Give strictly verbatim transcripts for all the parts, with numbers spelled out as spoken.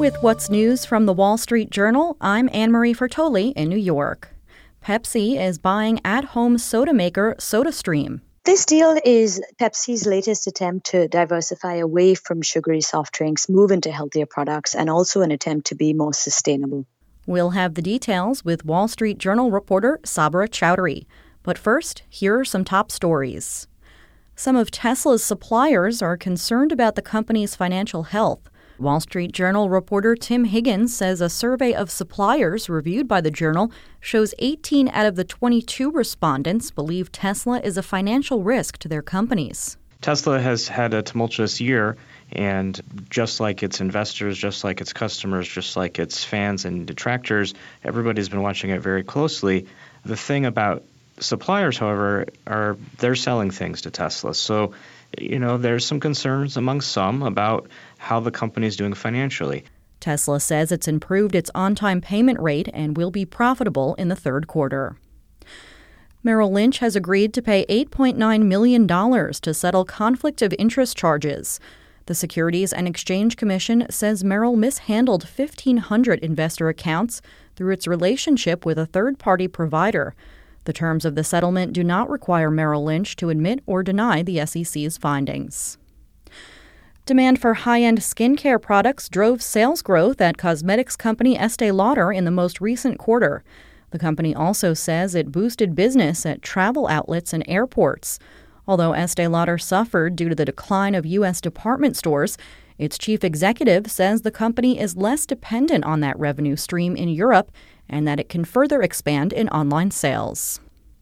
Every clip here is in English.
With what's news from the Wall Street Journal, I'm Anne-Marie Fertoli in New York. Pepsi is buying at-home soda maker SodaStream. This deal is Pepsi's latest attempt to diversify away from sugary soft drinks, move into healthier products, and also an attempt to be more sustainable. We'll have the details with Wall Street Journal reporter Sabra Chowdhury. But first, here are some top stories. Some of Tesla's suppliers are concerned about the company's financial health. Wall Street Journal reporter Tim Higgins says a survey of suppliers reviewed by the Journal shows eighteen out of the twenty-two respondents believe Tesla is a financial risk to their companies. Tesla has had a tumultuous year, and just like its investors, just like its customers, just like its fans and detractors, everybody's been watching it very closely. The thing about suppliers, however, are they're selling things to Tesla. So, you know, there's some concerns among some about how the company is doing financially. Tesla says it's improved its on-time payment rate and will be profitable in the third quarter. Merrill Lynch has agreed to pay eight point nine million dollars to settle conflict of interest charges. The Securities and Exchange Commission says Merrill mishandled fifteen hundred investor accounts through its relationship with a third-party provider. The terms of the settlement do not require Merrill Lynch to admit or deny the S E C's findings. Demand for high-end skincare products drove sales growth at cosmetics company Estée Lauder in the most recent quarter. The company also says it boosted business at travel outlets and airports. Although Estée Lauder suffered due to the decline of U S department stores, its chief executive says the company is less dependent on that revenue stream in Europe and that it can further expand in online sales.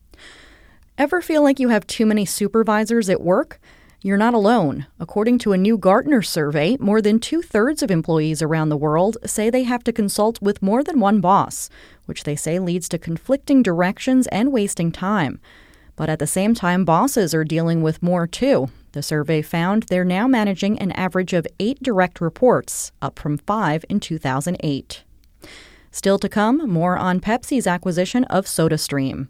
Ever feel like you have too many supervisors at work? You're not alone. According to a new Gartner survey, more than two-thirds of employees around the world say they have to consult with more than one boss, which they say leads to conflicting directions and wasting time. But at the same time, bosses are dealing with more, too. The survey found they're now managing an average of eight direct reports, up from five in two thousand eight. Still to come, more on Pepsi's acquisition of SodaStream.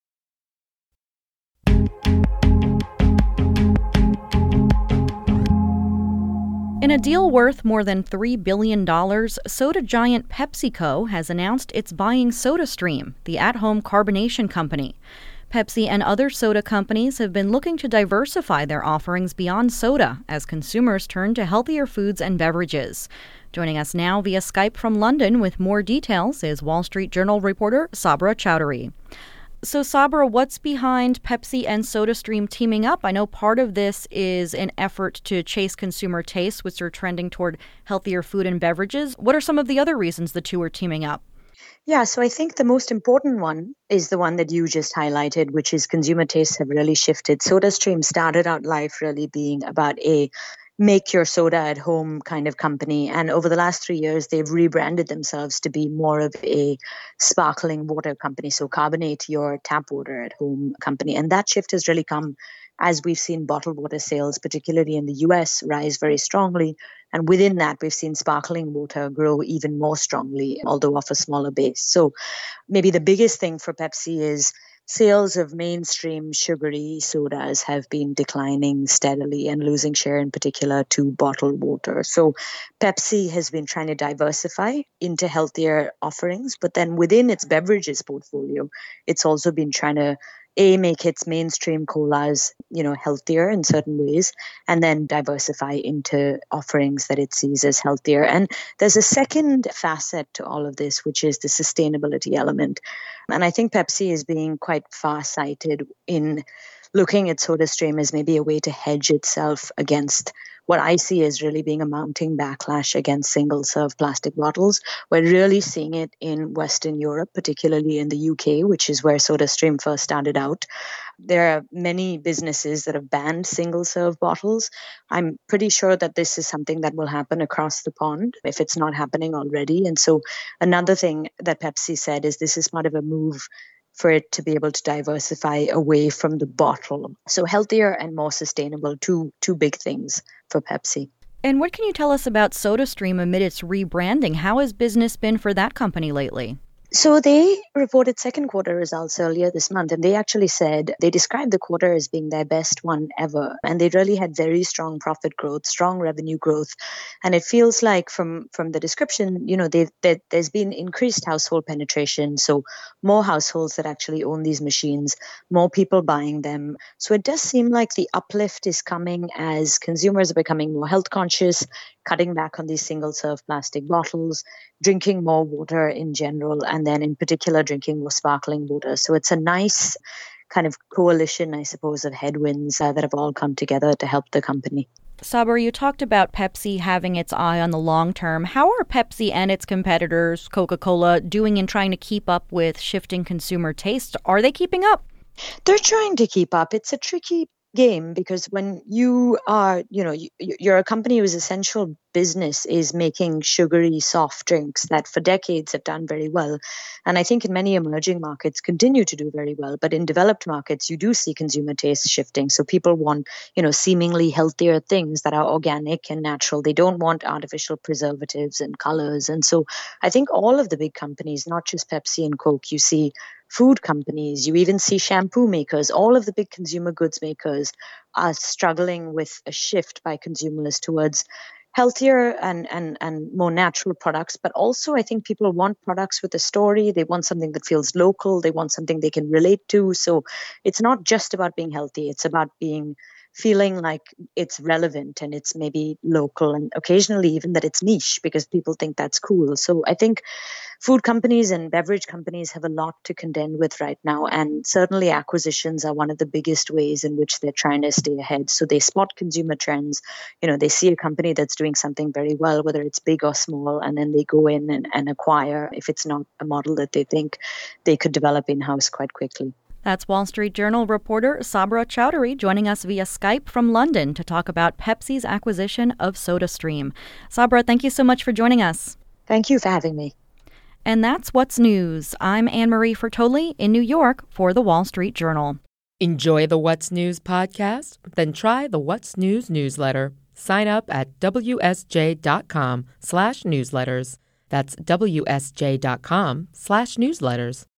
In a deal worth more than three billion dollars, soda giant PepsiCo has announced it's buying SodaStream, the at-home carbonation company. Pepsi and other soda companies have been looking to diversify their offerings beyond soda as consumers turn to healthier foods and beverages. Joining us now via Skype from London with more details is Wall Street Journal reporter Sabra Chowdhury. So, Sabra, what's behind Pepsi and SodaStream teaming up? I know part of this is an effort to chase consumer tastes, which are trending toward healthier food and beverages. What are some of the other reasons the two are teaming up? Yeah, so I think the most important one is the one that you just highlighted, which is consumer tastes have really shifted. SodaStream started out life really being about a make your soda at home kind of company. And over the last three years, they've rebranded themselves to be more of a sparkling water company. So carbonate your tap water at home company. And that shift has really come as we've seen bottled water sales, particularly in the U S, rise very strongly. And within that, we've seen sparkling water grow even more strongly, although off a smaller base. So maybe the biggest thing for Pepsi is sales of mainstream sugary sodas have been declining steadily and losing share in particular to bottled water. So Pepsi has been trying to diversify into healthier offerings, but then within its beverages portfolio, it's also been trying to A, make its mainstream colas, you know, healthier in certain ways, and then diversify into offerings that it sees as healthier. And there's a second facet to all of this, which is the sustainability element. And I think Pepsi is being quite far-sighted in looking at SodaStream as maybe a way to hedge itself against what I see as really being a mounting backlash against single-serve plastic bottles. We're really seeing it in Western Europe, particularly in the U K, which is where SodaStream first started out. There are many businesses that have banned single-serve bottles. I'm pretty sure that this is something that will happen across the pond if it's not happening already. And so another thing that Pepsi said is this is part of a move for it to be able to diversify away from the bottle. So healthier and more sustainable, two two big things for Pepsi. And what can you tell us about SodaStream amid its rebranding? How has business been for that company lately? So they reported second quarter results earlier this month, and they actually said they described the quarter as being their best one ever. And they really had very strong profit growth, strong revenue growth. And it feels like from, from the description, you know, they, they, there's been increased household penetration. So more households that actually own these machines, more people buying them. So it does seem like the uplift is coming as consumers are becoming more health conscious, cutting back on these single serve plastic bottles, drinking more water in general, and then in particular drinking more sparkling water. So it's a nice kind of coalition, I suppose, of headwinds uh, that have all come together to help the company. Sabra, you talked about Pepsi having its eye on the long term. How are Pepsi and its competitors, Coca-Cola, doing in trying to keep up with shifting consumer taste? Are they keeping up? They're trying to keep up. It's a tricky game because when you are, you know, you, you're a company whose essential business is making sugary soft drinks that for decades have done very well. And I think in many emerging markets continue to do very well. But in developed markets, you do see consumer taste shifting. So people want, you know, seemingly healthier things that are organic and natural. They don't want artificial preservatives and colors. And so I think all of the big companies, not just Pepsi and Coke, you see food companies, you even see shampoo makers, all of the big consumer goods makers are struggling with a shift by consumers towards healthier and, and, and more natural products. But also, I think people want products with a story. They want something that feels local. They want something they can relate to. So it's not just about being healthy. It's about being feeling like it's relevant and it's maybe local and occasionally even that it's niche because people think that's cool. So I think food companies and beverage companies have a lot to contend with right now. And certainly acquisitions are one of the biggest ways in which they're trying to stay ahead. So they spot consumer trends. You know, they see a company that's doing something very well, whether it's big or small, and then they go in and, and acquire if it's not a model that they think they could develop in-house quite quickly. That's Wall Street Journal reporter Sabra Chowdhury joining us via Skype from London to talk about Pepsi's acquisition of SodaStream. Sabra, thank you so much for joining us. Thank you for having me. And that's What's News. I'm Anne-Marie Fertoli in New York for the Wall Street Journal. Enjoy the What's News podcast? Then try the What's News newsletter. Sign up at wsj.com slash newsletters. That's wsj.com slash newsletters.